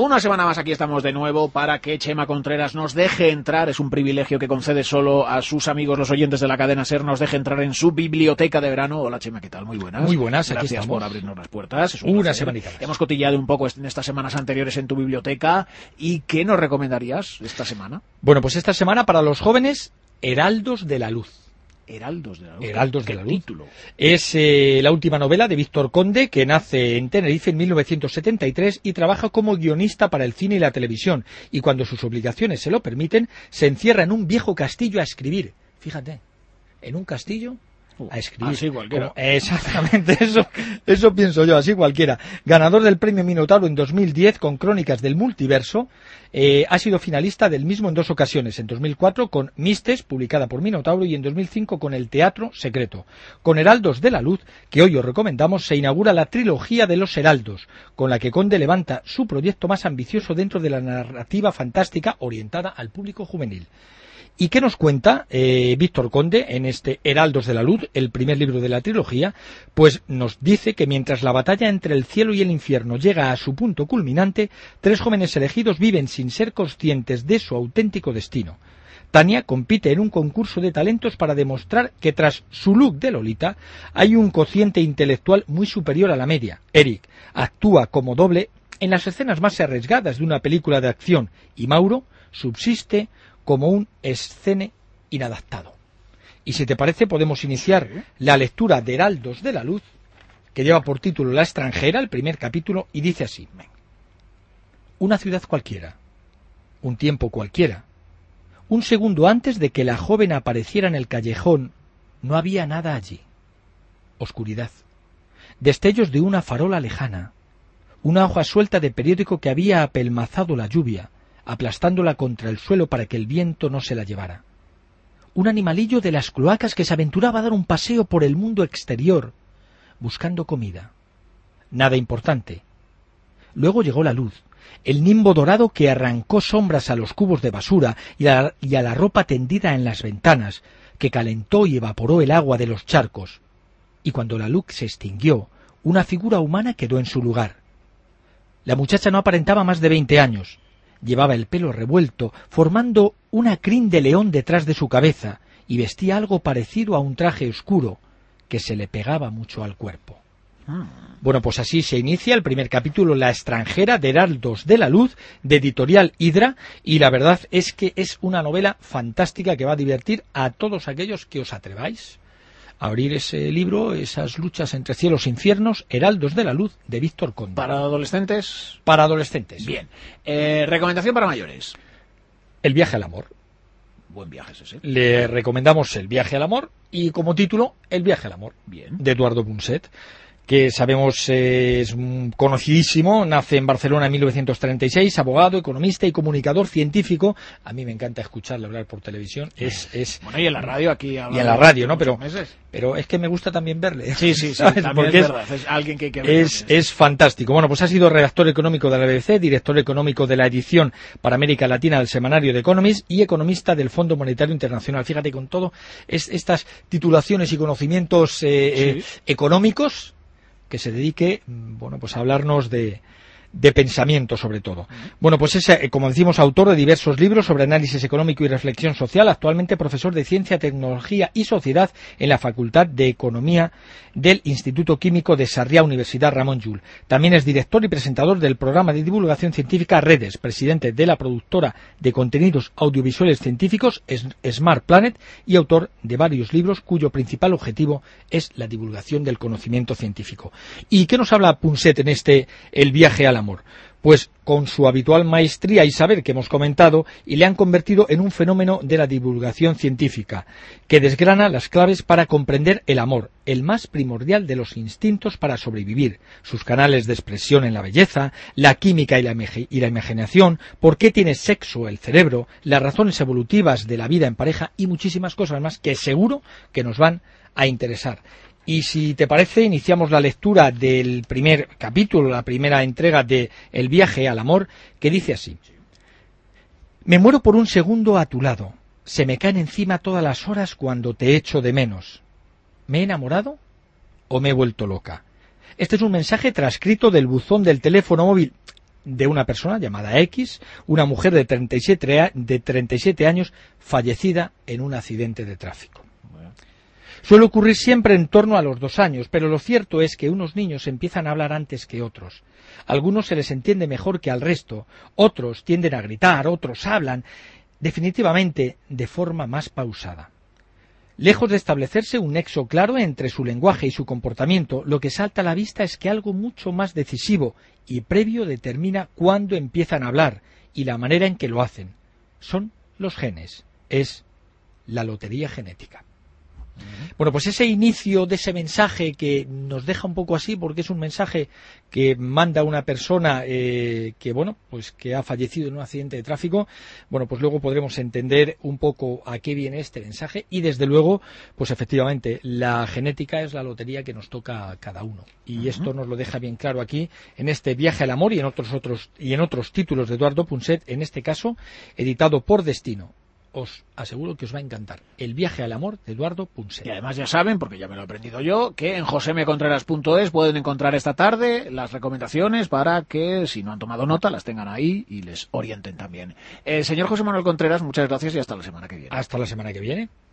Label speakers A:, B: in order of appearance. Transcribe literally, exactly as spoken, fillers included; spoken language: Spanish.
A: Una semana más aquí estamos de nuevo para que Chema Contreras nos deje entrar. Es un privilegio que concede solo a sus amigos, los oyentes de la cadena SER, nos deje entrar en su biblioteca de verano. Hola Chema, ¿qué tal? Muy buenas.
B: Muy buenas,
A: Gracias
B: aquí estamos.
A: por abrirnos las puertas. Es un
B: Una
A: placer.
B: semanita más.
A: Hemos cotillado un poco en estas semanas anteriores en tu biblioteca. ¿Y qué nos recomendarías esta semana?
B: Bueno, pues esta semana para los jóvenes, Heraldos de la Luz.
A: Heraldos de la Luz.
B: Heraldos de la Luz.
A: Título.
B: Es eh, la última novela de Víctor Conde, que nace en Tenerife en mil novecientos setenta y tres y trabaja como guionista para el cine y la televisión. Y cuando sus obligaciones se lo permiten, se encierra en un viejo castillo a escribir. Fíjate, en un castillo a escribir.
A: Así cualquiera.
B: Como, exactamente, eso, eso pienso yo, así cualquiera. Ganador del premio Minotauro en dos mil diez con Crónicas del Multiverso, eh, ha sido finalista del mismo en dos ocasiones, en dos mil cuatro con Mistes, publicada por Minotauro, y en dos mil cinco con El Teatro Secreto. Con Heraldos de la Luz, que hoy os recomendamos, se inaugura la trilogía de los Heraldos, con la que Conde levanta su proyecto más ambicioso dentro de la narrativa fantástica orientada al público juvenil. ¿Y qué nos cuenta eh, Víctor Conde en este Heraldos de la Luz, el primer libro de la trilogía? Pues nos dice que mientras la batalla entre el cielo y el infierno llega a su punto culminante, tres jóvenes elegidos viven sin ser conscientes de su auténtico destino. Tania compite en un concurso de talentos para demostrar que tras su look de Lolita hay un cociente intelectual muy superior a la media. Eric actúa como doble en las escenas más arriesgadas de una película de acción y Mauro subsiste como un escene inadaptado. Y si te parece, podemos iniciar la lectura de Heraldos de la Luz, que lleva por título La extranjera, el primer capítulo, y dice así: una ciudad cualquiera, un tiempo cualquiera. Un segundo antes de que la joven apareciera en el callejón, no había nada allí. Oscuridad. Destellos de una farola lejana. Una hoja suelta de periódico que había apelmazado la lluvia, aplastándola contra el suelo para que el viento no se la llevara. Un animalillo de las cloacas que se aventuraba a dar un paseo por el mundo exterior, buscando comida. Nada importante. Luego llegó la luz, el nimbo dorado que arrancó sombras a los cubos de basura y a, y a la ropa tendida en las ventanas, que calentó y evaporó el agua de los charcos. Y cuando la luz se extinguió, una figura humana quedó en su lugar. La muchacha no aparentaba más de veinte años. Llevaba el pelo revuelto, formando una crin de león detrás de su cabeza, y vestía algo parecido a un traje oscuro, que se le pegaba mucho al cuerpo. Bueno, pues así se inicia el primer capítulo, La extranjera, de Heraldos de la Luz, de Editorial Hidra, y la verdad es que es una novela fantástica que va a divertir a todos aquellos que os atreváis a abrir ese libro, esas luchas entre cielos e infiernos, Heraldos de la Luz, de Víctor Conde.
A: ¿Para adolescentes?
B: Para adolescentes.
A: Bien. Eh, ¿Recomendación para mayores?
B: El viaje al amor.
A: Buen viaje ese, ¿sí?
B: Le recomendamos El viaje al amor y como título El viaje al amor.
A: Bien.
B: De Eduardo Punset, que sabemos eh, es conocidísimo, nace en Barcelona en mil novecientos treinta y seis, abogado, economista y comunicador científico. A mí me encanta escucharle hablar por televisión. Es, es
A: Bueno, y en la radio aquí.
B: Y en la radio, ¿no? Pero, pero es que me gusta también verle.
A: Sí, sí, sí,
B: ¿sabes?
A: también
B: Porque
A: es
B: es,
A: verdad. Es alguien que hay que ver.
B: es, es fantástico. Bueno, pues ha sido redactor económico de la B B C, director económico de la edición para América Latina del semanario The Economist y economista del Fondo Monetario Internacional. Fíjate, con todo es, estas titulaciones y conocimientos eh, sí. eh, económicos, que se dedique, bueno, pues a hablarnos de, de pensamiento sobre todo. Bueno, pues es, como decimos, autor de diversos libros sobre análisis económico y reflexión social, actualmente profesor de Ciencia, Tecnología y Sociedad en la Facultad de Economía del Instituto Químico de Sarriá, Universidad Ramon Llull. También es director y presentador del programa de divulgación científica Redes, presidente de la productora de contenidos audiovisuales científicos Smart Planet y autor de varios libros cuyo principal objetivo es la divulgación del conocimiento científico. ¿Y qué nos habla Punset en este El viaje al amor? Pues con su habitual maestría y saber que hemos comentado, y le han convertido en un fenómeno de la divulgación científica, que desgrana las claves para comprender el amor, el más primordial de los instintos para sobrevivir, sus canales de expresión en la belleza, la química y la, y la imaginación, por qué tiene sexo el cerebro, las razones evolutivas de la vida en pareja y muchísimas cosas más que seguro que nos van a interesar. Y si te parece, iniciamos la lectura del primer capítulo, la primera entrega de El viaje al amor, que dice así: me muero por un segundo a tu lado, se me caen encima todas las horas cuando te echo de menos. ¿Me he enamorado o me he vuelto loca? Este es un mensaje transcrito del buzón del teléfono móvil de una persona llamada X, una mujer de treinta y siete, de treinta y siete años, fallecida en un accidente de tráfico. Suele ocurrir siempre en torno a los dos años, pero lo cierto es que unos niños empiezan a hablar antes que otros. A algunos se les entiende mejor que al resto, otros tienden a gritar, otros hablan, definitivamente de forma más pausada. Lejos de establecerse un nexo claro entre su lenguaje y su comportamiento, lo que salta a la vista es que algo mucho más decisivo y previo determina cuándo empiezan a hablar y la manera en que lo hacen. Son los genes, es la lotería genética. Bueno, pues ese inicio de ese mensaje que nos deja un poco así, porque es un mensaje que manda una persona eh, que, bueno, pues que ha fallecido en un accidente de tráfico, bueno, pues luego podremos entender un poco a qué viene este mensaje y, desde luego, pues efectivamente, la genética es la lotería que nos toca a cada uno. Y uh-huh. esto nos lo deja bien claro aquí, en este Viaje al Amor y en otros, otros, y en otros títulos de Eduardo Punset, en este caso, editado por Destino. Os aseguro que os va a encantar. El viaje al amor de Eduardo Punset.
A: Y además ya saben, porque ya me lo he aprendido yo, que en josemecontreras punto es pueden encontrar esta tarde las recomendaciones para que, si no han tomado nota, las tengan ahí y les orienten también. Eh, señor José Manuel Contreras, muchas gracias y hasta la semana que viene.
B: Hasta la semana que viene.